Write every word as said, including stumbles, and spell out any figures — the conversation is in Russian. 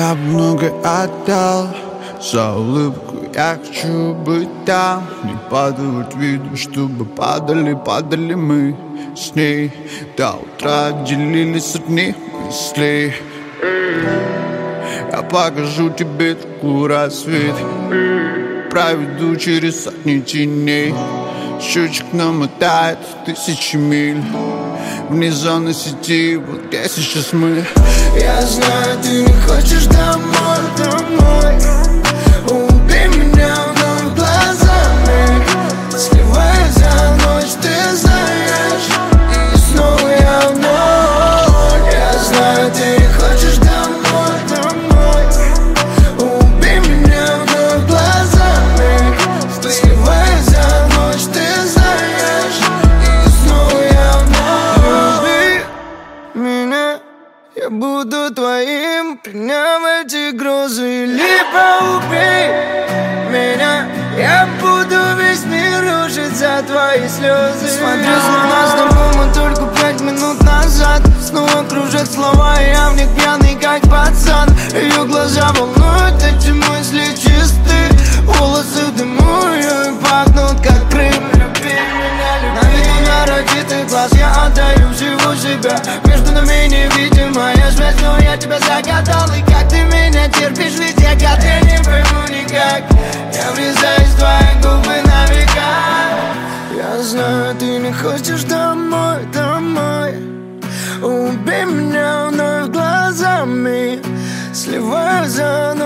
Я много отдал за улыбку, я хочу быть там. Не падают видно, чтобы падали, падали мы с ней. До утра делились одни мысли. Я покажу тебе такой рассвет, проведу через сотни теней. Счетчик намотает тысячи миль вне зоны сети, вот где сейчас мы. Я знаю, ты не хочешь домой, домой. Убей меня вновь глазами, сливая за ночь, ты знаешь. И снова я вновь. Я знаю, ты не хочешь домой, домой. Убей меня вновь глазами, сливая за ночь, ты знаешь. И снова я вновь. Люби меня, я буду твоим, приняв эти грозы. Либо убей меня, я буду весь мир рушить за твои слезы. Смотрю на нас дома только пять минут назад. Снова кружат слова, и я в них пьяный, как пацан. Ее глаза волнуют, эти мысли чисты. Волосы в дыму, ее и пахнут, как Крым. Люби меня, люби. На виду нарочитых глаз я отдаю всего себя. Между нами невидимая связь, но я тебя загадал. И как ты меня терпишь, ведь я гад, я не пойму никак. Я врезаюсь в твои губы на века. Я знаю, ты не хочешь домой, домой. Убей меня вновь глазами, сливая за ночь.